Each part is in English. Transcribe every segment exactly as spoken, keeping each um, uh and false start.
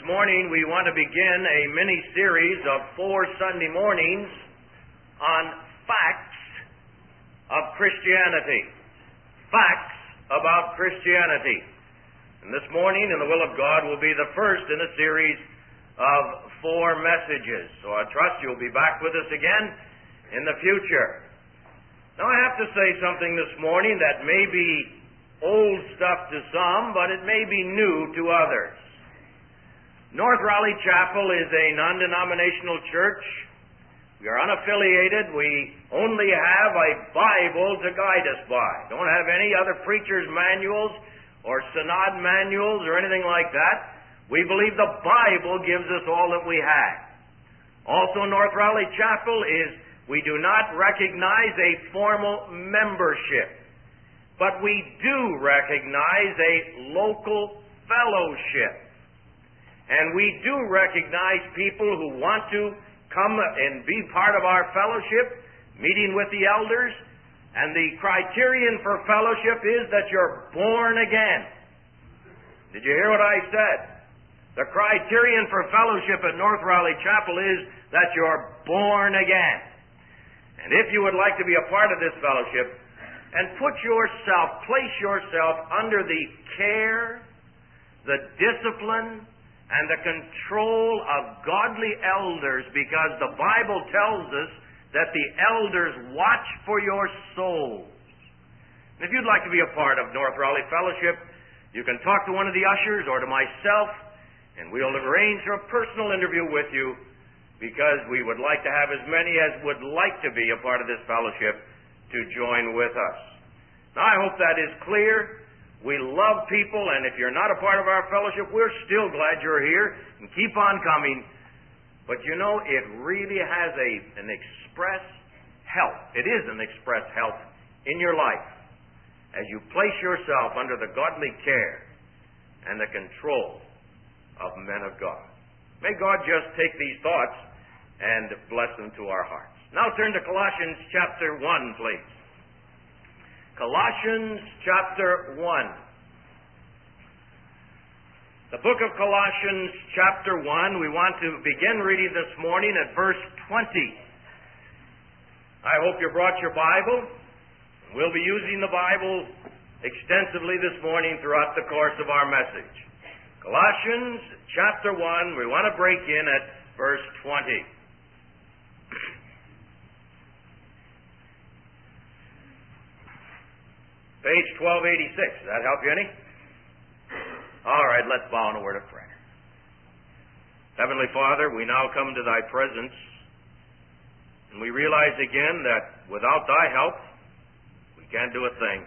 morning we want to begin a mini-series of four Sunday mornings on facts of Christianity. Facts about Christianity. And this morning, in the will of God, will be the first in a series of four messages. So I trust you'll be back with us again in the future. Now I have to say something this morning that may be old stuff to some, but it may be new to others. North Raleigh Chapel is a non-denominational church. We are unaffiliated. We only have a Bible to guide us by. Don't have any other preacher's manuals or synod manuals or anything like that. We believe the Bible gives us all that we have. Also, North Raleigh Chapel is, we do not recognize a formal membership, but we do recognize a local fellowship. And we do recognize people who want to come and be part of our fellowship, meeting with the elders. And the criterion for fellowship is that you're born again. Did you hear what I said? The criterion for fellowship at North Raleigh Chapel is that you're born again. And if you would like to be a part of this fellowship, and put yourself, place yourself under the care, the discipline, and the control of godly elders, because the Bible tells us that the elders watch for your souls. And if you'd like to be a part of North Raleigh Fellowship, you can talk to one of the ushers or to myself, and we'll arrange a personal interview with you, because we would like to have as many as would like to be a part of this fellowship to join with us. Now, I hope that is clear. We love people, and if you're not a part of our fellowship, we're still glad you're here, and keep on coming. But you know, it really has a an express help. It is an express help in your life as you place yourself under the godly care and the control of men of God. May God just take these thoughts and bless them to our hearts. Now turn to Colossians chapter one, please. Colossians chapter one. The book of Colossians chapter one, we want to begin reading this morning at verse twenty. I hope you brought your Bible. We'll be using the Bible extensively this morning throughout the course of our message. Colossians chapter one, we want to break in at verse twenty. Page twelve eighty-six. Does that help you any? All right, let's bow in a word of prayer. Heavenly Father, we now come to Thy presence, and we realize again that without Thy help, we can't do a thing.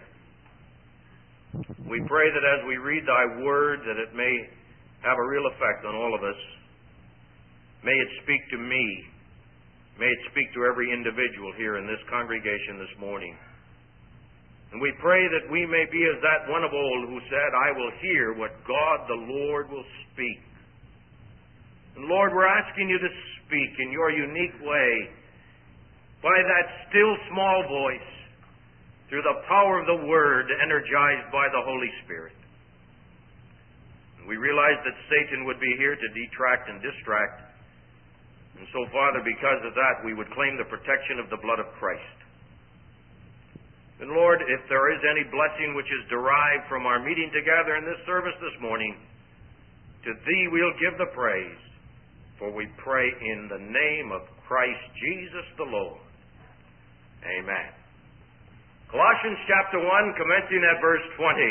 We pray that as we read Thy Word, that it may have a real effect on all of us. May it speak to me. May it speak to every individual here in this congregation this morning. And we pray that we may be as that one of old who said, I will hear what God the Lord will speak. And Lord, we're asking you to speak in your unique way, by that still small voice, through the power of the Word, energized by the Holy Spirit. And we realize that Satan would be here to detract and distract. And so, Father, because of that, we would claim the protection of the blood of Christ. And Lord, if there is any blessing which is derived from our meeting together in this service this morning, to Thee we'll give the praise, for we pray in the name of Christ Jesus the Lord. Amen. Colossians chapter one, commencing at verse twenty.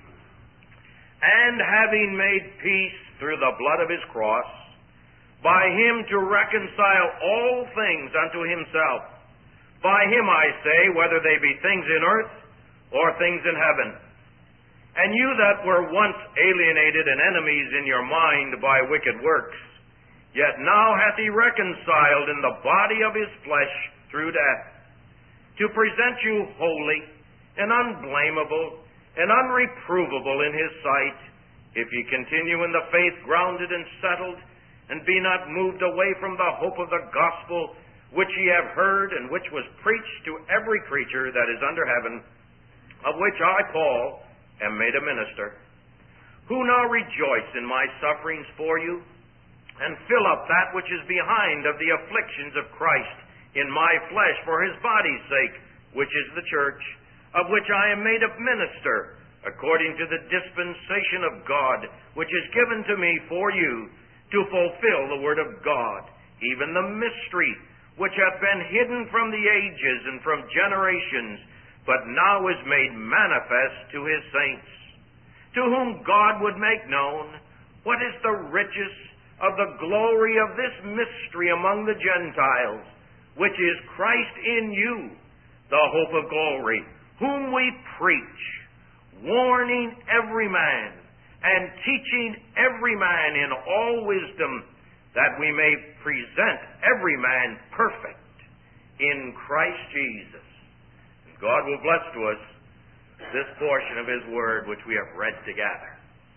And having made peace through the blood of His cross, by Him to reconcile all things unto Himself. By Him, I say, whether they be things in earth or things in heaven. And you that were once alienated and enemies in your mind by wicked works, yet now hath He reconciled in the body of His flesh through death, to present you holy and unblameable and unreprovable in His sight, if ye continue in the faith grounded and settled, and be not moved away from the hope of the gospel, which ye have heard, and which was preached to every creature that is under heaven, of which I, Paul, am made a minister, who now rejoice in my sufferings for you, and fill up that which is behind of the afflictions of Christ in my flesh for his body's sake, which is the church, of which I am made a minister, according to the dispensation of God, which is given to me for you, to fulfill the word of God, even the mystery, which hath been hidden from the ages and from generations, but now is made manifest to his saints, to whom God would make known what is the riches of the glory of this mystery among the Gentiles, which is Christ in you, the hope of glory, whom we preach, warning every man, and teaching every man in all wisdom, that we may present every man perfect in Christ Jesus. And God will bless to us this portion of his word which we have read together.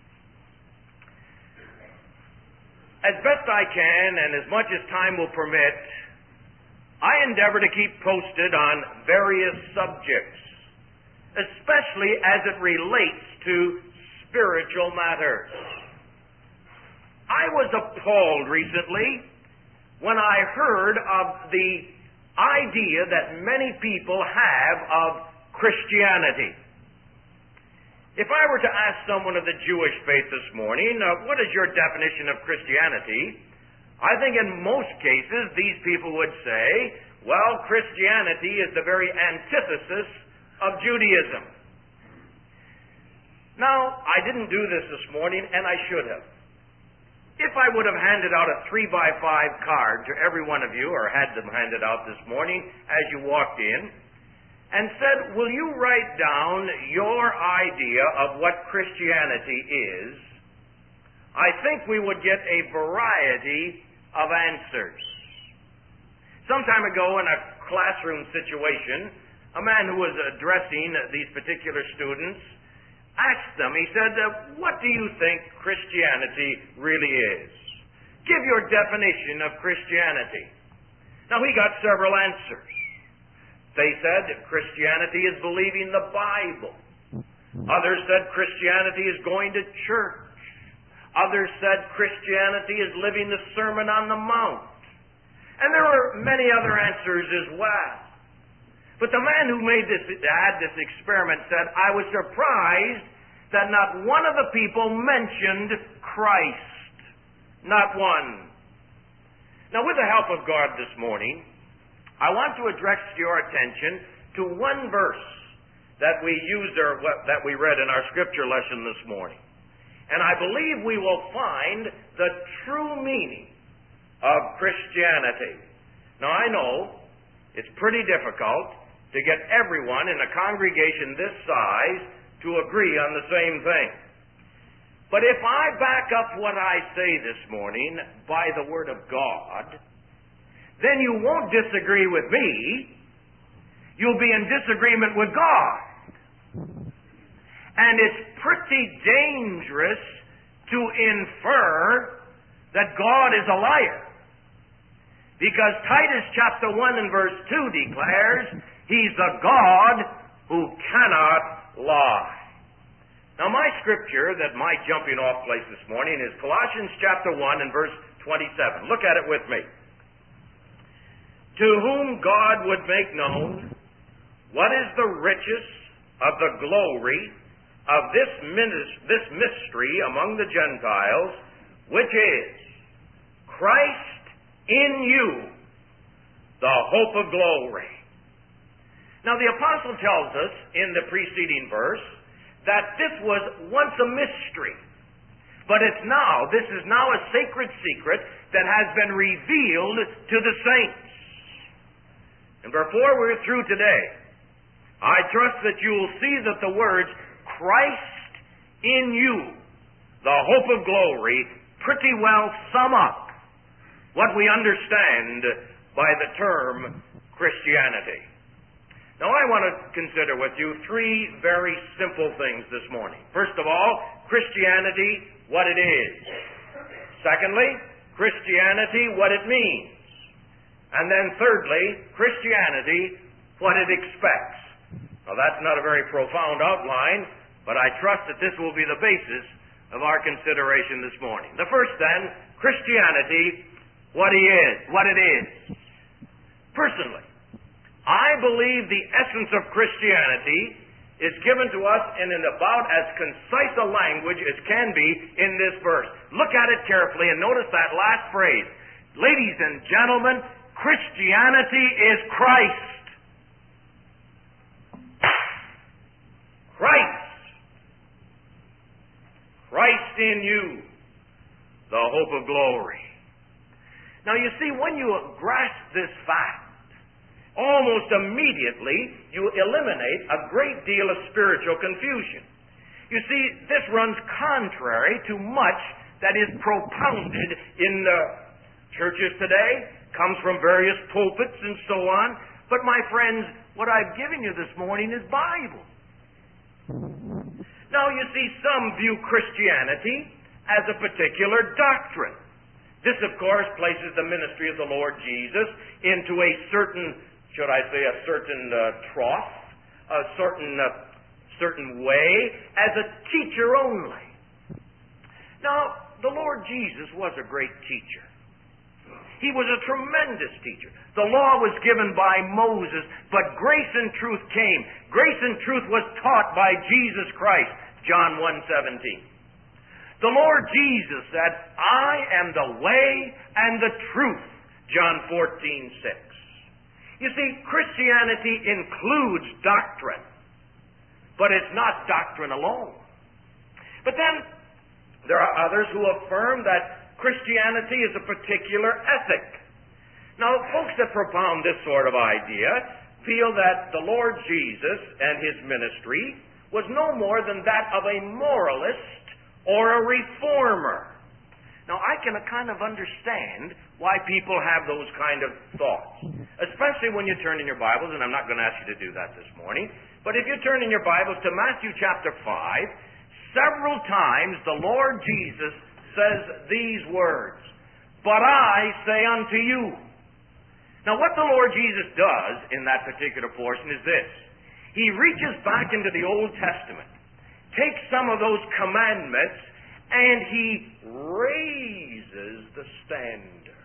As best I can, and as much as time will permit, I endeavor to keep posted on various subjects, especially as it relates to spiritual matters. I was appalled recently when I heard of the idea that many people have of Christianity. If I were to ask someone of the Jewish faith this morning, uh, what is your definition of Christianity? I think in most cases these people would say, well, Christianity is the very antithesis of Judaism. Now, I didn't do this this morning, and I should have. If I would have handed out a three by five card to every one of you, or had them handed out this morning as you walked in, and said, will you write down your idea of what Christianity is, I think we would get a variety of answers. Some time ago in a classroom situation, a man who was addressing these particular students asked them, he said, what do you think Christianity really is? Give your definition of Christianity. Now he got several answers. They said that Christianity is believing the Bible. Others said Christianity is going to church. Others said Christianity is living the Sermon on the Mount. And there were many other answers as well. But the man who made this, had this experiment said, I was surprised that not one of the people mentioned Christ. Not one. Now, with the help of God this morning, I want to address your attention to one verse that we used or that we read in our scripture lesson this morning. And I believe we will find the true meaning of Christianity. Now, I know it's pretty difficult to get everyone in a congregation this size to agree on the same thing. But if I back up what I say this morning by the Word of God, then you won't disagree with me. You'll be in disagreement with God. And it's pretty dangerous to infer that God is a liar. Because Titus chapter one and verse two declares, He's a God who cannot lie. Now my scripture, that my jumping off place this morning, is Colossians chapter one and verse twenty-seven. Look at it with me. To whom God would make known what is the riches of the glory of this, minis- this mystery among the Gentiles, which is Christ in you, the hope of glory. Now the apostle tells us in the preceding verse that this was once a mystery, but it's now, this is now a sacred secret that has been revealed to the saints. And before we're through today, I trust that you will see that the words Christ in you, the hope of glory, pretty well sum up what we understand by the term Christianity. Now I want to consider with you three very simple things this morning. First of all, Christianity, what it is. Secondly, Christianity, what it means. And then thirdly, Christianity, what it expects. Now that's not a very profound outline, but I trust that this will be the basis of our consideration this morning. The first, then, Christianity, what he is, what it is. Personally, I believe the essence of Christianity is given to us in an about as concise a language as can be in this verse. Look at it carefully and notice that last phrase. Ladies and gentlemen, Christianity is Christ. Christ. Christ in you, the hope of glory. Now you see, when you grasp this fact, almost immediately you eliminate a great deal of spiritual confusion. You see, this runs contrary to much that is propounded in the churches today, comes from various pulpits and so on. But my friends, what I've given you this morning is Bible. Now you see, some view Christianity as a particular doctrine. This, of course, places the ministry of the Lord Jesus into a certain, should I say, a certain uh, trough, a certain, uh, certain way, as a teacher only. Now, the Lord Jesus was a great teacher. He was a tremendous teacher. The law was given by Moses, but grace and truth came. Grace and truth was taught by Jesus Christ, John one seventeen. The Lord Jesus said, I am the way and the truth, John fourteen six. You see, Christianity includes doctrine, but it's not doctrine alone. But then there are others who affirm that Christianity is a particular ethic. Now, folks that propound this sort of idea feel that the Lord Jesus and his ministry was no more than that of a moralist or a reformer. Now, I can kind of understand why people have those kind of thoughts, especially when you turn in your Bibles, and I'm not going to ask you to do that this morning, but if you turn in your Bibles to Matthew chapter five, several times the Lord Jesus says these words, but I say unto you. Now, what the Lord Jesus does in that particular portion is this. He reaches back into the Old Testament, takes some of those commandments, and he raises the standard.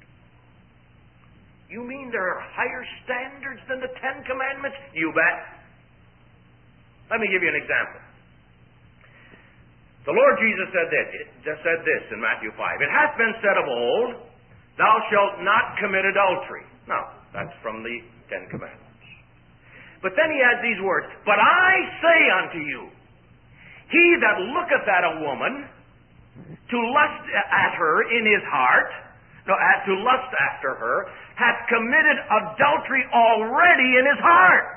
You mean there are higher standards than the Ten Commandments? You bet. Let me give you an example. The Lord Jesus said this, just said this in Matthew five. It hath been said of old, thou shalt not commit adultery. Now, that's from the Ten Commandments. But then he adds these words, but I say unto you, he that looketh at a woman to lust at her in his heart, no, to lust after her, hath committed adultery already in his heart.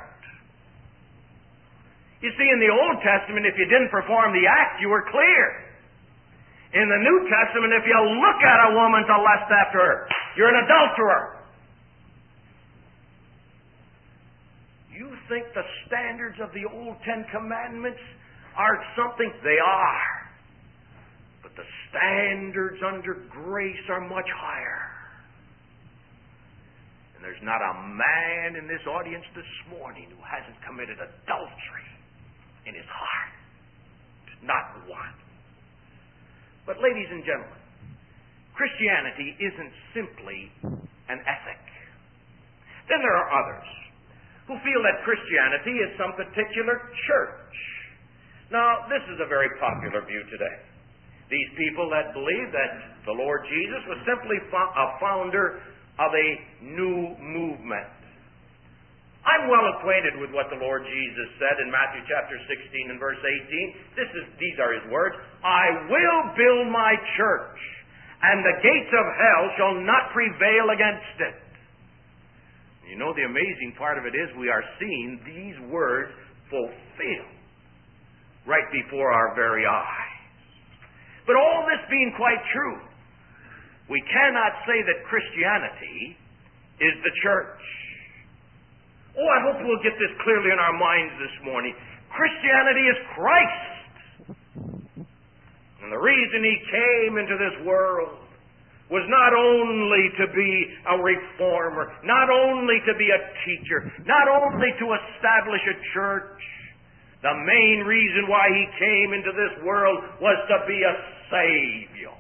You see, in the Old Testament, if you didn't perform the act, you were clear. In the New Testament, if you look at a woman to lust after her, you're an adulterer. You think the standards of the old Ten Commandments are something? They are. But the standards under grace are much higher. And there's not a man in this audience this morning who hasn't committed adultery in his heart. Not one. But ladies and gentlemen, Christianity isn't simply an ethic. Then there are others who feel that Christianity is some particular church. Now, this is a very popular view today. These people that believe that the Lord Jesus was simply a founder of a new movement. I'm well acquainted with what the Lord Jesus said in Matthew chapter sixteen and verse eighteen. This is, these are his words. I will build my church, and the gates of hell shall not prevail against it. You know, the amazing part of it is we are seeing these words fulfilled right before our very eyes. But all this being quite true, we cannot say that Christianity is the church. Oh, I hope we'll get this clearly in our minds this morning. Christianity is Christ. And the reason he came into this world was not only to be a reformer, not only to be a teacher, not only to establish a church, The main reason why He came into this world was to be a Savior.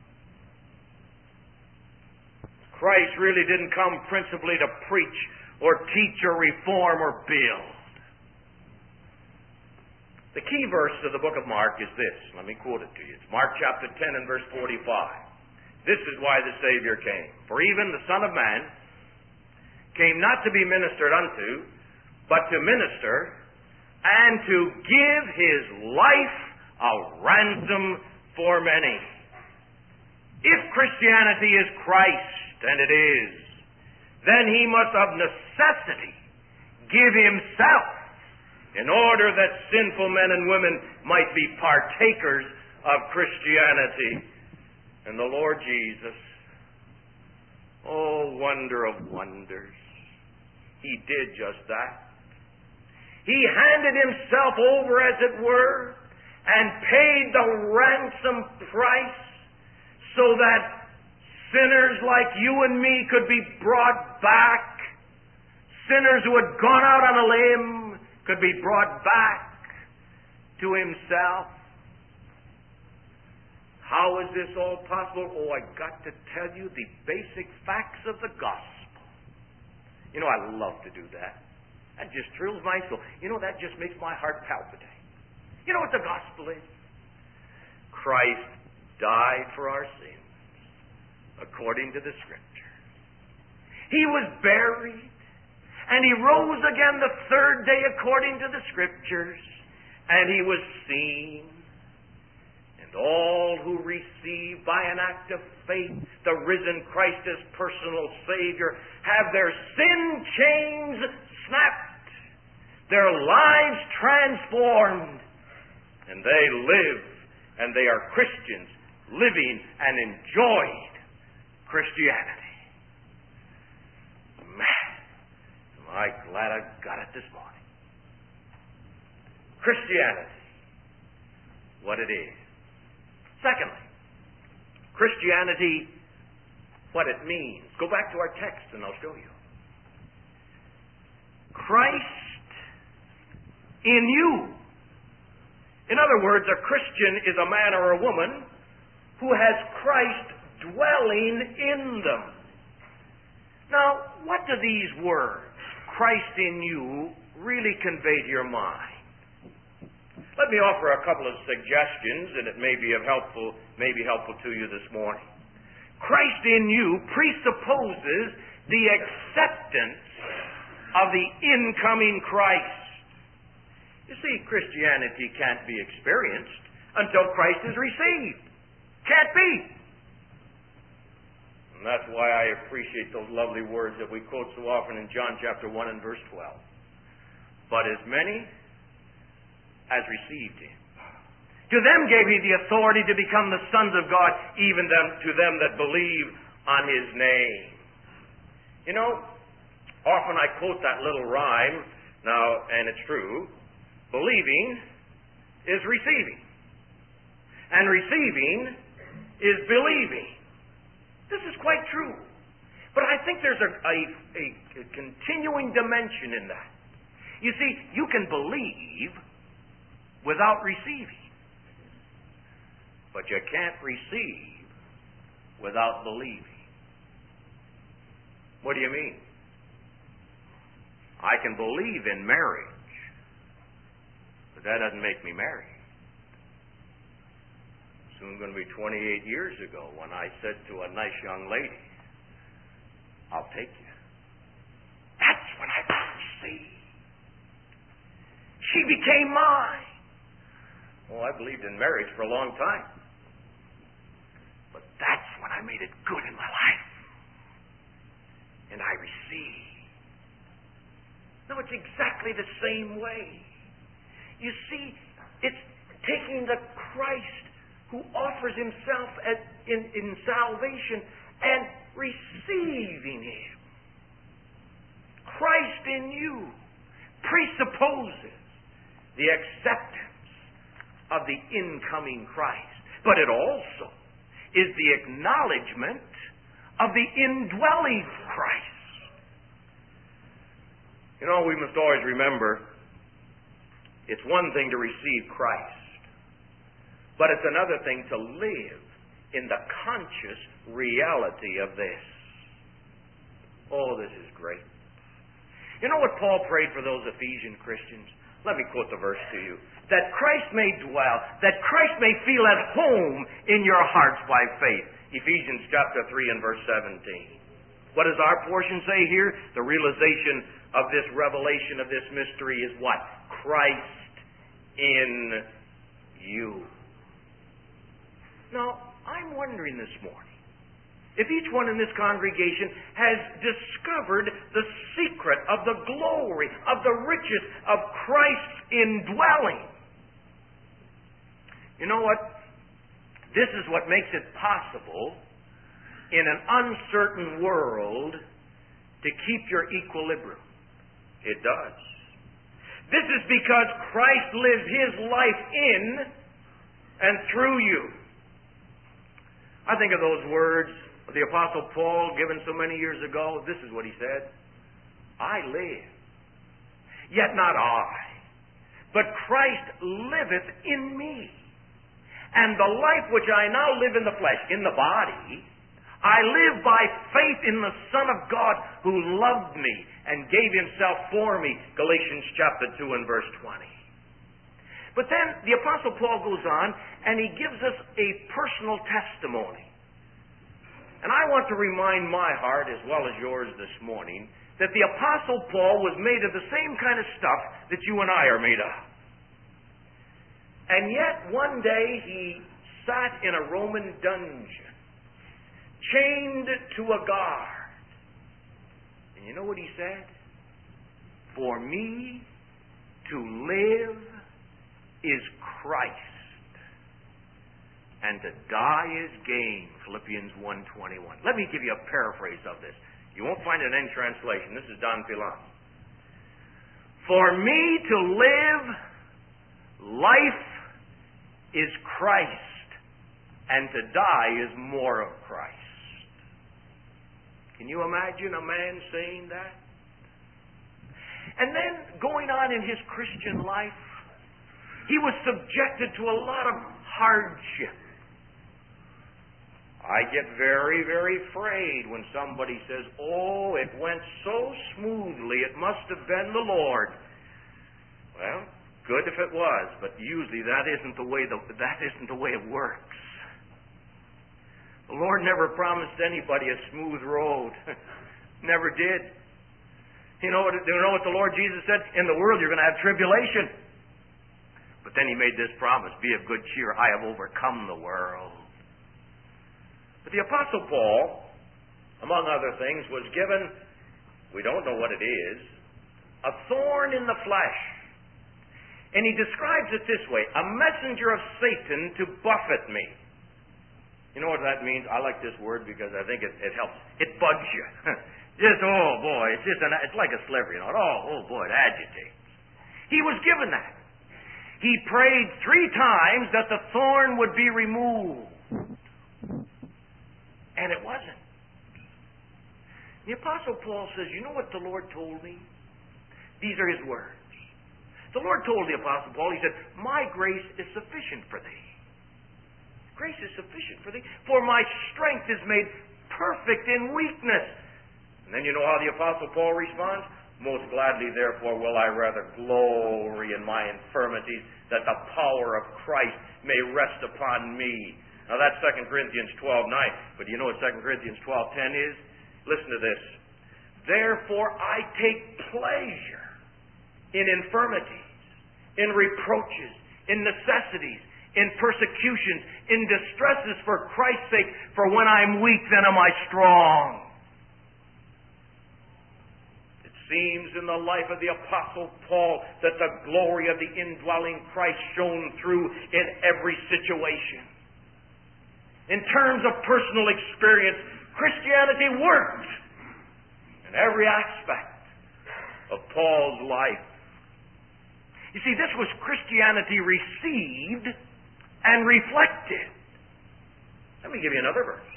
Christ really didn't come principally to preach or teach or reform or build. The key verse of the book of Mark is this. Let me quote it to you. It's Mark chapter ten and verse forty-five. This is why the Savior came. For even the Son of Man came not to be ministered unto, but to minister and to give His life a ransom for many. If Christianity is Christ, and it is, then He must of necessity give Himself in order that sinful men and women might be partakers of Christianity. And the Lord Jesus, oh, wonder of wonders, He did just that. He handed Himself over, as it were, and paid the ransom price so that sinners like you and me could be brought back. Sinners who had gone out on a limb could be brought back to Himself. How is this all possible? Oh, I got to tell you the basic facts of the gospel. You know, I love to do that. That just thrills my soul. You know, that just makes my heart palpitate. You know what the gospel is? Christ died for our sins, according to the Scripture. He was buried, and He rose again the third day, according to the Scriptures, and He was seen. And all who receive by an act of faith the risen Christ as personal Savior have their sin chains snapped, their lives transformed, and they live, and they are Christians living and enjoying Christianity. Man, am I glad I got it this morning. Christianity, what it is. Secondly, Christianity, what it means. Go back to our text and I'll show you. Christ in you. In other words, a Christian is a man or a woman who has Christ dwelling in them. Now, what do these words, Christ in you, really convey to your mind? Let me offer a couple of suggestions, and it may be of helpful, may be helpful to you this morning. Christ in you presupposes the acceptance of the incoming Christ. You see, Christianity can't be experienced until Christ is received. Can't be. And that's why I appreciate those lovely words that we quote so often in John chapter one and verse twelve. But as many as received Him, to them gave He the authority to become the sons of God, even them, to them that believe on His name. You know, often I quote that little rhyme, now, and it's true. Believing is receiving, and receiving is believing. This is quite true. But I think there's a, a, a, a continuing dimension in that. You see, you can believe without receiving, but you can't receive without believing. What do you mean? I can believe in marriage, but that doesn't make me married. Soon going to be twenty-eight years ago when I said to a nice young lady, I'll take you. That's when I received. She became mine. Well, I believed in marriage for a long time. But that's when I made it good in my life. And I received. No, it's exactly the same way. You see, it's taking the Christ who offers Himself as in, in salvation and receiving Him. Christ in you presupposes the acceptance of the incoming Christ. But it also is the acknowledgement of the indwelling Christ. You know, we must always remember It's one thing to receive Christ, but it's another thing to live in the conscious reality of this. Oh, this is great. You know what Paul prayed for those Ephesian Christians? Let me quote the verse to you. That Christ may dwell, that Christ may feel at home in your hearts by faith. Ephesians chapter three and verse seventeen. What does our portion say here? The realization of this revelation of this mystery is what? Christ in you. Now, I'm wondering this morning if each one in this congregation has discovered the secret of the glory, of the riches of Christ's indwelling. You know what? This is what makes it possible in an uncertain world to keep your equilibrium. It does. This is because Christ lives His life in and through you. I think of those words of the Apostle Paul given so many years ago. This is what he said. I live, yet not I, but Christ liveth in me. And the life which I now live in the flesh, in the body, I live by faith in the Son of God who loved me and gave Himself for me. Galatians chapter two and verse twenty. But then the Apostle Paul goes on and he gives us a personal testimony. And I want to remind my heart, as well as yours this morning, that the Apostle Paul was made of the same kind of stuff that you and I are made of. And yet, one day, he sat in a Roman dungeon, chained to a guard. And you know what he said? For me to live is Christ, and to die is gain. Philippians one twenty-one. Let me give you a paraphrase of this. You won't find it in any translation. This is Don Pilon. For me to live, life is Christ, and to die is more of Christ. Can you imagine a man saying that? And then going on in his Christian life, he was subjected to a lot of hardship. I get very, very afraid when somebody says, oh, it went so smoothly, it must have been the Lord. Well, good if it was, but usually that isn't the way the, that isn't the way it works. The Lord never promised anybody a smooth road. Never did. You know what, you know what the Lord Jesus said? In the world you're going to have tribulation. But then He made this promise, be of good cheer, I have overcome the world. But the Apostle Paul, among other things, was given, we don't know what it is, a thorn in the flesh. And he describes it this way, a messenger of Satan to buffet me. You know what that means? I like this word because I think it, it helps. It bugs you. Just, oh boy, it's just an, it's like a sliver, you know. Oh, oh boy, it agitates. He was given that. He prayed three times that the thorn would be removed. And it wasn't. The Apostle Paul says, you know what the Lord told me? These are his words. The Lord told the Apostle Paul, he said, my grace is sufficient for thee. Grace is sufficient for thee, for my strength is made perfect in weakness. And then you know how the Apostle Paul responds? Most gladly, therefore, will I rather glory in my infirmities, that the power of Christ may rest upon me. Now that's Second Corinthians twelve nine. But you know what Second Corinthians twelve ten is? Listen to this. Therefore I take pleasure in infirmities, in reproaches, in necessities, in persecutions, in distresses for Christ's sake. For when I'm weak, then am I strong. It seems in the life of the Apostle Paul that the glory of the indwelling Christ shone through in every situation. In terms of personal experience, Christianity worked in every aspect of Paul's life. You see, this was Christianity received and reflected. Let me give you another verse.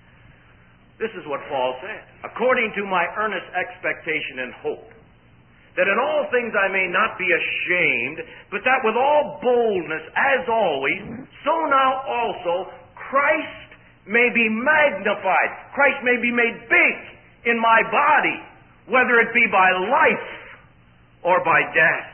This is what Paul said. According to my earnest expectation and hope, that in all things I may not be ashamed, but that with all boldness, as always, so now also Christ may be magnified. Christ may be made big in my body, whether it be by life or by death.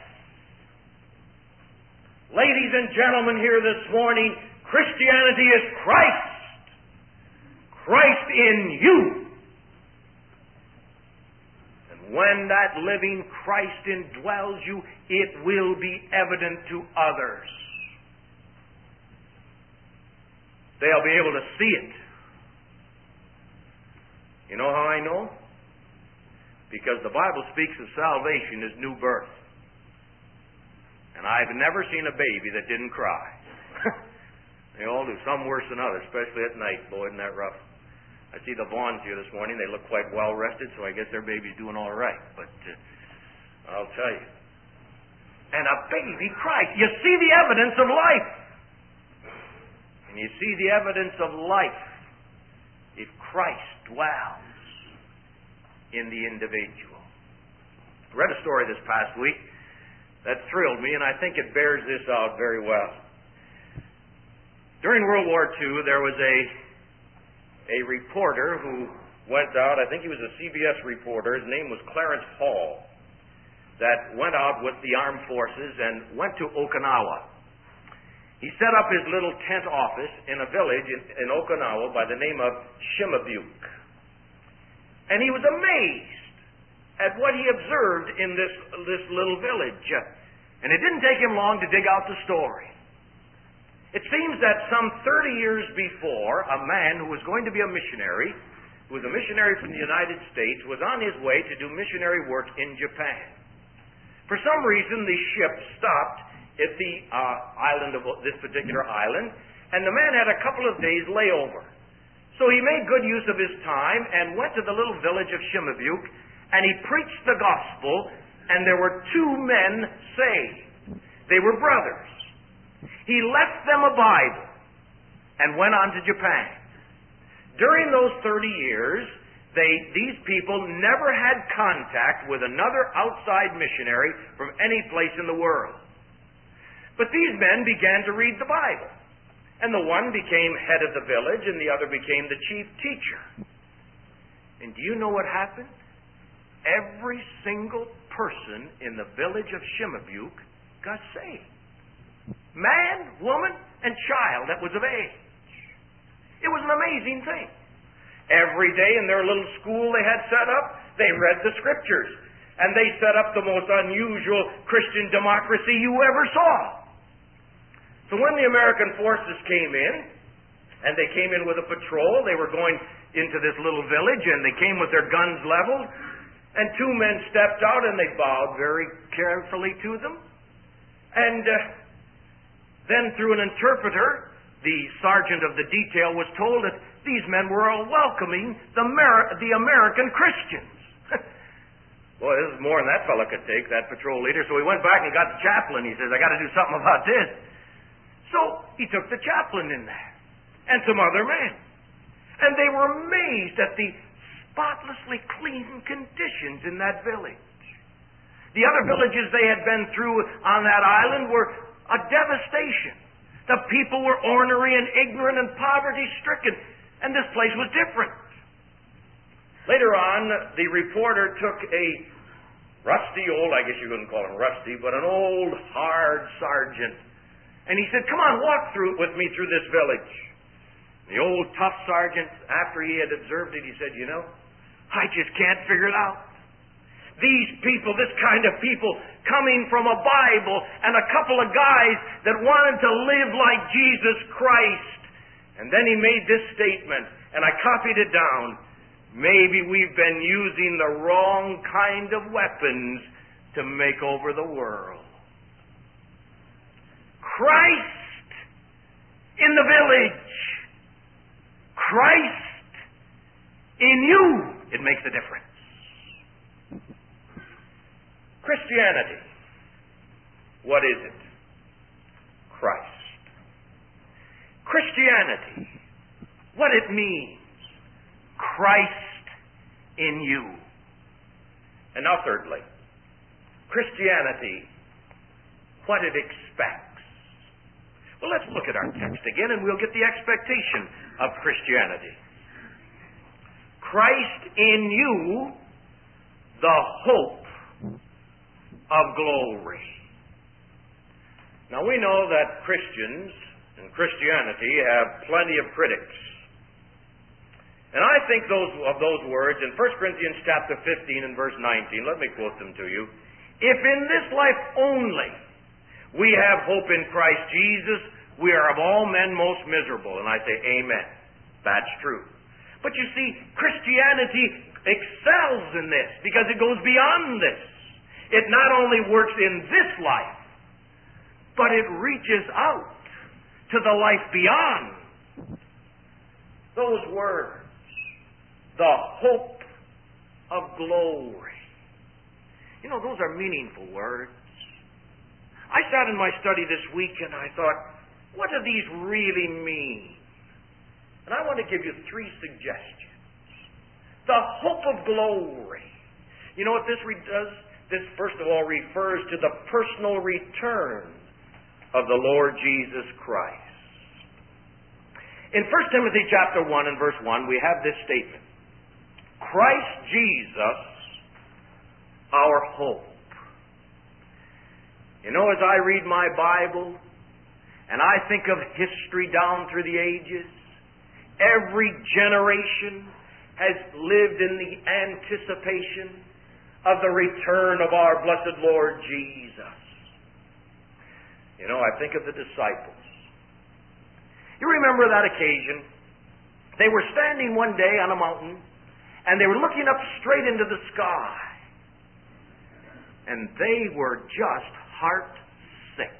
Ladies and gentlemen here this morning, Christianity is Christ. Christ in you. And when that living Christ indwells you, it will be evident to others. They'll be able to see it. You know how I know? Because the Bible speaks of salvation as new birth. And I've never seen a baby that didn't cry. They all do, some worse than others, especially at night. Boy, isn't that rough. I see the Vaughns here this morning. They look quite well rested, so I guess their baby's doing all right. But uh, I'll tell you. And a baby cries. You see the evidence of life. And you see the evidence of life if Christ dwells in the individual. I read a story this past week that thrilled me, and I think it bears this out very well. During World War Two, there was a a reporter who went out, I think he was a C B S reporter, his name was Clarence Hall, that went out with the armed forces and went to Okinawa. He set up his little tent office in a village in, in Okinawa by the name of Shimabuk. And he was amazed at what he observed in this, this little village. And it didn't take him long to dig out the story. It seems that some thirty years before, a man who was going to be a missionary, who was a missionary from the United States, was on his way to do missionary work in Japan. For some reason, the ship stopped at the uh, island of this particular island, and the man had a couple of days layover. So he made good use of his time and went to the little village of Shimabuk, and he preached the gospel, and there were two men saved. They were brothers. He left them a Bible and went on to Japan. During those thirty years, they, these people never had contact with another outside missionary from any place in the world. But these men began to read the Bible. And the one became head of the village and the other became the chief teacher. And do you know what happened? Every single person in the village of Shimabuk got saved. Man, woman, and child that was of age. It was an amazing thing. Every day in their little school they had set up, they read the Scriptures. And they set up the most unusual Christian democracy you ever saw. So when the American forces came in, and they came in with a patrol, they were going into this little village, and they came with their guns leveled, and two men stepped out, and they bowed very carefully to them. And uh, then through an interpreter, the sergeant of the detail was told that these men were all welcoming the, Mer- the American Christians. Boy, this is more than that fellow could take, that patrol leader. So he went back and got the chaplain. He says, I got to do something about this. So he took the chaplain in there and some other men. And they were amazed at the spotlessly clean conditions in that village. The other villages they had been through on that island were a devastation. The people were ornery and ignorant and poverty-stricken, and this place was different. Later on, the reporter took a rusty old, I guess you wouldn't call him rusty, but an old, hard sergeant, and he said, come on, walk through it with me through this village. The old tough sergeant, after he had observed it, he said, you know, I just can't figure it out. These people, this kind of people, coming from a Bible and a couple of guys that wanted to live like Jesus Christ. And then he made this statement, and I copied it down. Maybe we've been using the wrong kind of weapons to make over the world. Christ in the village. Christ in you. It makes a difference. Christianity. What is it? Christ. Christianity. What it means. Christ in you. And now thirdly, Christianity what it expects. Well, let's look at our text again and we'll get the expectation of Christianity. Christ in you, the hope of glory. Now we know that Christians and Christianity have plenty of critics. And I think those of those words in First Corinthians chapter fifteen and verse nineteen, let me quote them to you. If in this life only we have hope in Christ Jesus, we are of all men most miserable. And I say, amen. That's true. But you see, Christianity excels in this because it goes beyond this. It not only works in this life, but it reaches out to the life beyond. Those words, the hope of glory. You know, those are meaningful words. I sat in my study this week and I thought, what do these really mean? And I want to give you three suggestions. The hope of glory. You know what this re- does? This, first of all, refers to the personal return of the Lord Jesus Christ. In First Timothy chapter one and verse one, we have this statement. Christ Jesus, our hope. You know, as I read my Bible, and I think of history down through the ages, every generation has lived in the anticipation of the return of our blessed Lord Jesus. You know, I think of the disciples. You remember that occasion? They were standing one day on a mountain, and they were looking up straight into the sky. And they were just heart sick.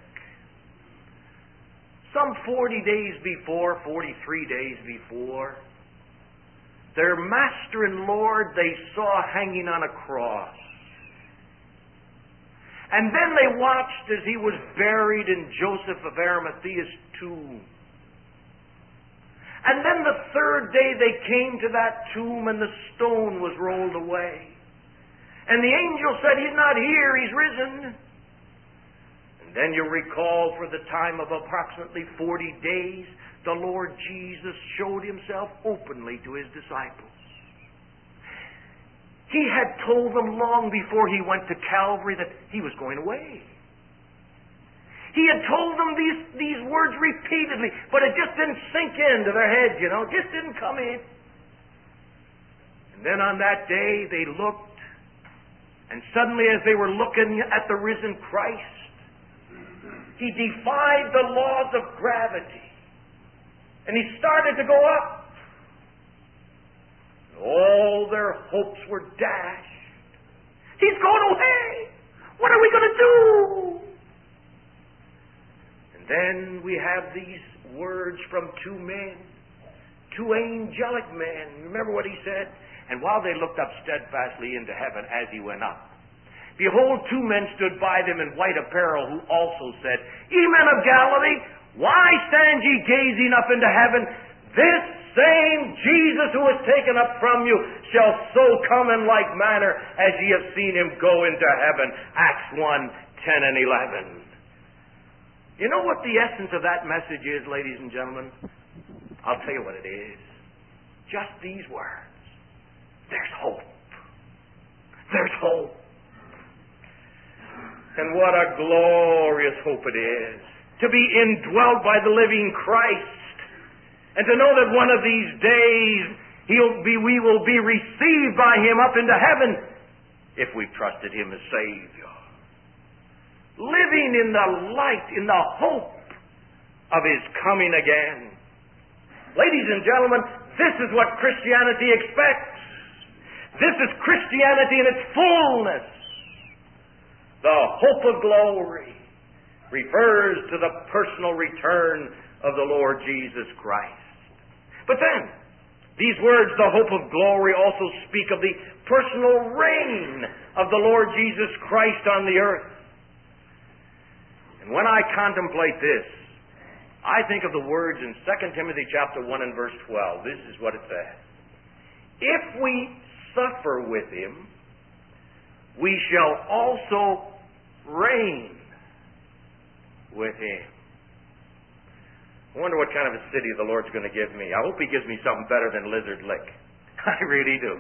Some forty days before, forty-three days before, their Master and Lord they saw hanging on a cross. And then they watched as he was buried in Joseph of Arimathea's tomb. And then the third day they came to that tomb and the stone was rolled away. And the angel said, he's not here, he's risen. And then you recall for the time of approximately forty days, the Lord Jesus showed himself openly to his disciples. He had told them long before he went to Calvary that he was going away. He had told them these, these words repeatedly, but it just didn't sink into their heads, you know. It just didn't come in. And then on that day, they looked, and suddenly as they were looking at the risen Christ, he defied the laws of gravity. And he started to go up. All their hopes were dashed. He's going away. What are we going to do? And then we have these words from two men, two angelic men. Remember what he said? And while they looked up steadfastly into heaven as he went up, behold, two men stood by them in white apparel, who also said, Ye men of Galilee, why stand ye gazing up into heaven? This same Jesus who was taken up from you shall so come in like manner as ye have seen him go into heaven. Acts one, ten and eleven. You know what the essence of that message is, ladies and gentlemen? I'll tell you what it is. Just these words. There's hope. There's hope. And what a glorious hope it is to be indwelt by the living Christ, and to know that one of these days he'll be, we will be received by him up into heaven if we've trusted him as Savior. Living in the light, in the hope of his coming again. Ladies and gentlemen, this is what Christianity expects. This is Christianity in its fullness. The hope of glory refers to the personal return of the Lord Jesus Christ. But then, these words, the hope of glory, also speak of the personal reign of the Lord Jesus Christ on the earth. And when I contemplate this, I think of the words in Second Timothy chapter one and verse twelve. This is what it says. If we suffer with him, we shall also reign with Him. I wonder what kind of a city the Lord's going to give me. I hope He gives me something better than Lizard Lick. I really do.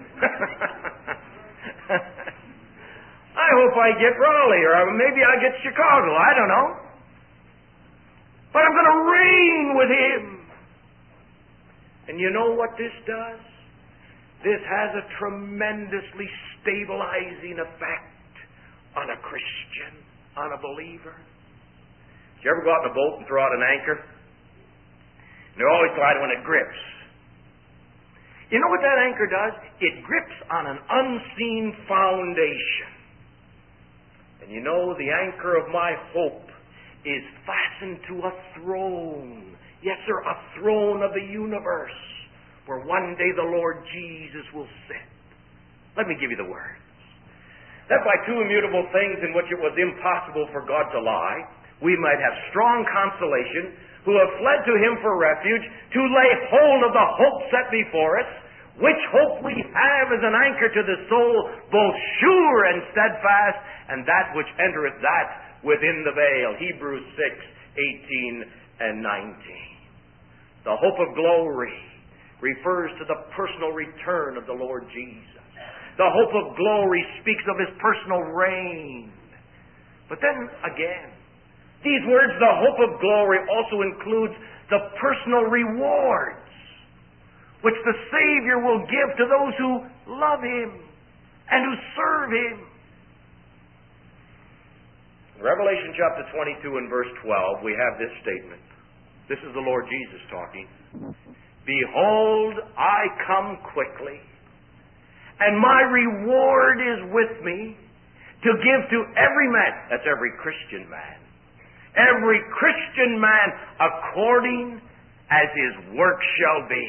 I hope I get Raleigh, or maybe I get Chicago. I don't know. But I'm going to reign with Him. And you know what this does? This has a tremendously stabilizing effect on a Christian, on a believer. Did you ever go out in a boat and throw out an anchor? And they're always glad when it grips. You know what that anchor does? It grips on an unseen foundation. And you know, the anchor of my hope is fastened to a throne. Yes, sir, a throne of the universe, where one day the Lord Jesus will sit. Let me give you the words. That by two immutable things in which it was impossible for God to lie, we might have strong consolation, who have fled to Him for refuge, to lay hold of the hope set before us, which hope we have as an anchor to the soul, both sure and steadfast, and that which entereth that within the veil. Hebrews six, eighteen and nineteen. The hope of glory refers to the personal return of the Lord Jesus. The hope of glory speaks of His personal reign. But then again, these words, the hope of glory, also includes the personal rewards which the Savior will give to those who love Him and who serve Him. In Revelation chapter twenty-two and verse twelve, we have this statement. This is the Lord Jesus talking. Behold, I come quickly, and my reward is with me to give to every man, that's every Christian man, every Christian man according as his work shall be.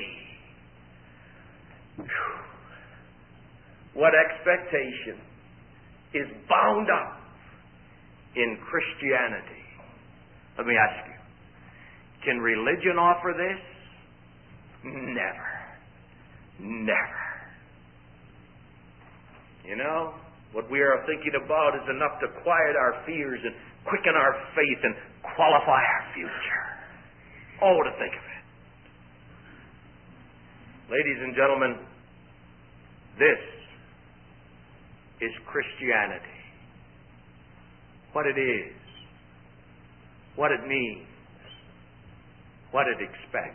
Whew. What expectation is bound up in Christianity? Let me ask you, can religion offer this? Never. Never. You know, what we are thinking about is enough to quiet our fears and quicken our faith and qualify our future. Oh, to think of it. Ladies and gentlemen, this is Christianity. What it is, what it means, what it expects.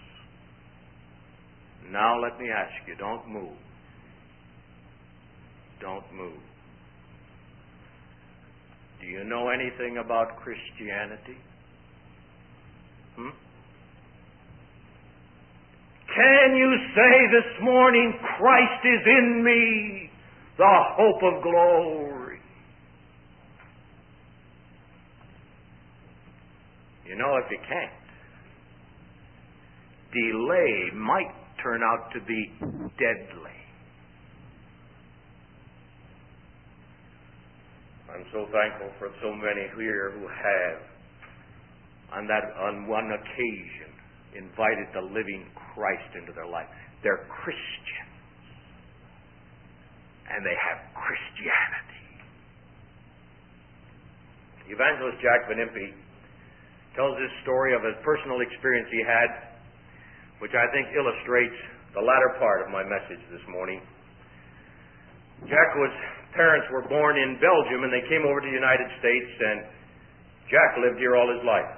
Now let me ask you, don't move. Don't move. Do you know anything about Christianity? Hmm? Can you say this morning, Christ is in me, the hope of glory? You know, if you can't, delay might turn out to be deadly. I'm so thankful for so many here who have, on that on one occasion, invited the living Christ into their life. They're Christians, and they have Christianity. Evangelist Jack Van Impe tells this story of a personal experience he had, which I think illustrates the latter part of my message this morning. Jack was parents were born in Belgium, and they came over to the United States, and Jack lived here all his life.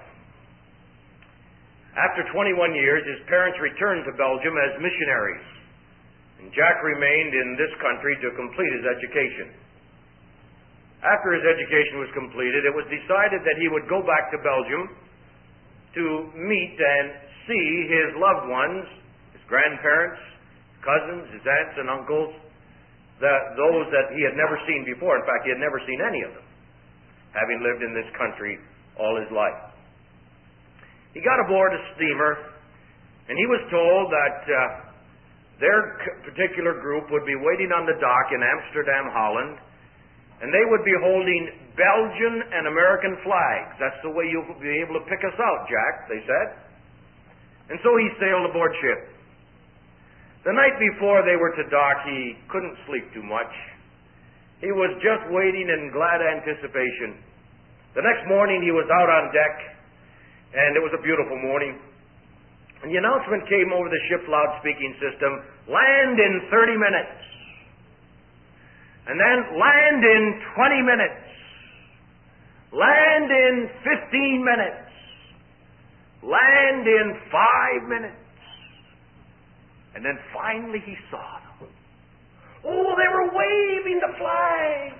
After twenty-one years, his parents returned to Belgium as missionaries, and Jack remained in this country to complete his education. After his education was completed, it was decided that he would go back to Belgium to meet and see his loved ones, his grandparents, cousins, his aunts and uncles, that those that he had never seen before. In fact, he had never seen any of them, having lived in this country all his life. He got aboard a steamer, and he was told that uh, their particular group would be waiting on the dock in Amsterdam, Holland, and they would be holding Belgian and American flags. That's the way you'll be able to pick us out, Jack, they said. And so he sailed aboard ship. The night before they were to dock, he couldn't sleep too much. He was just waiting in glad anticipation. The next morning he was out on deck, and it was a beautiful morning. And the announcement came over the ship's loudspeaking system, land in thirty minutes. And then land in twenty minutes. Land in fifteen minutes. Land in five minutes. And then finally he saw them. Oh, they were waving the flag.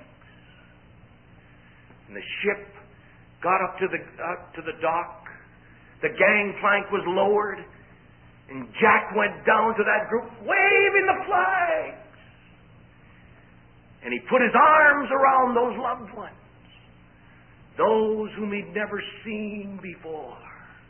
And the ship got up to the up to the dock. The gangplank was lowered, and Jack went down to that group waving the flag. And he put his arms around those loved ones, those whom he'd never seen before.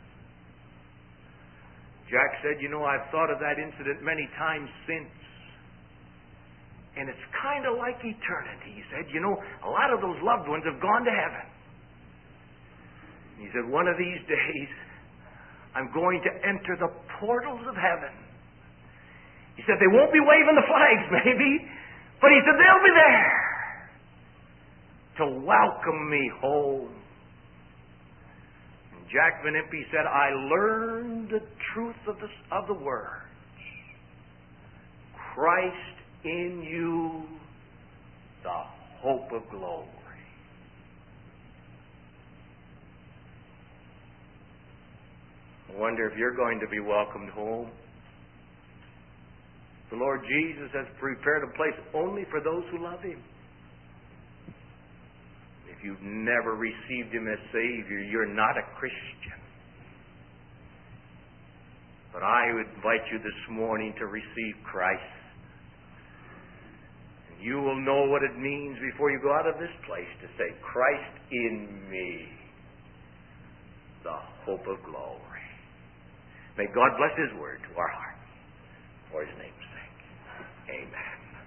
Jack said, you know, I've thought of that incident many times since. And it's kind of like eternity. He said, you know, a lot of those loved ones have gone to heaven. He said, one of these days, I'm going to enter the portals of heaven. He said, they won't be waving the flags, maybe, but he said, they'll be there to welcome me home. And Jack Van Impe said, I learned the truth of the, of the words. Christ in you, the hope of glory. I wonder if you're going to be welcomed home. The Lord Jesus has prepared a place only for those who love Him. If you've never received Him as Savior, you're not a Christian. But I would invite you this morning to receive Christ. And you will know what it means before you go out of this place to say, Christ in me, the hope of glory. May God bless His word to our hearts for His name's sake.